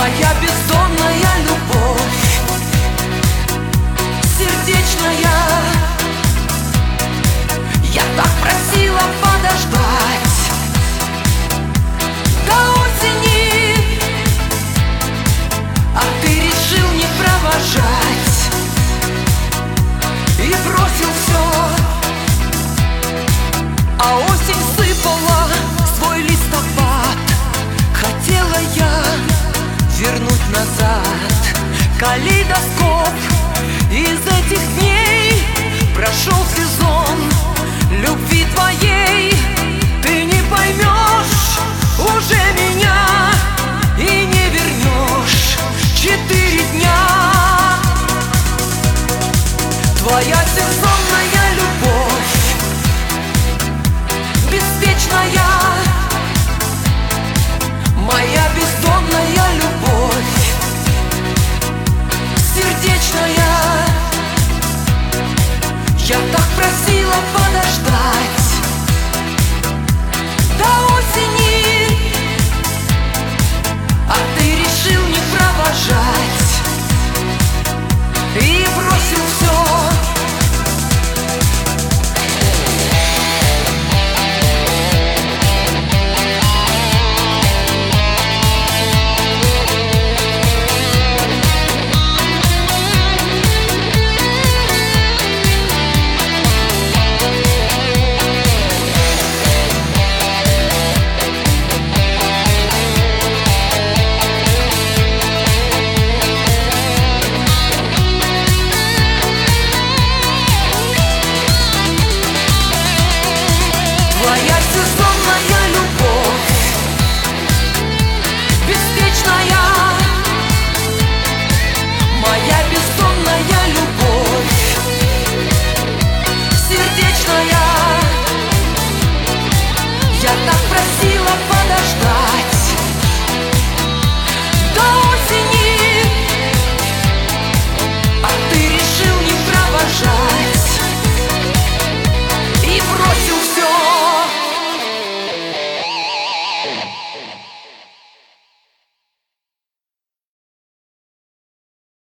Моя бездонная любовь, сердечная. Я так просила подождать до осени, а ты решил не провожать и бросил все. А осень сыпала свой листопад. Хотела я вернуть назад калейдоскоп. Из этих дней прошел сезон любви твоей. Ты не поймешь уже меня и не вернешь 4 дня. Твоя сезонная любовь, беспечная. Моя бездонная любовь, сердечная. Я так просила подождать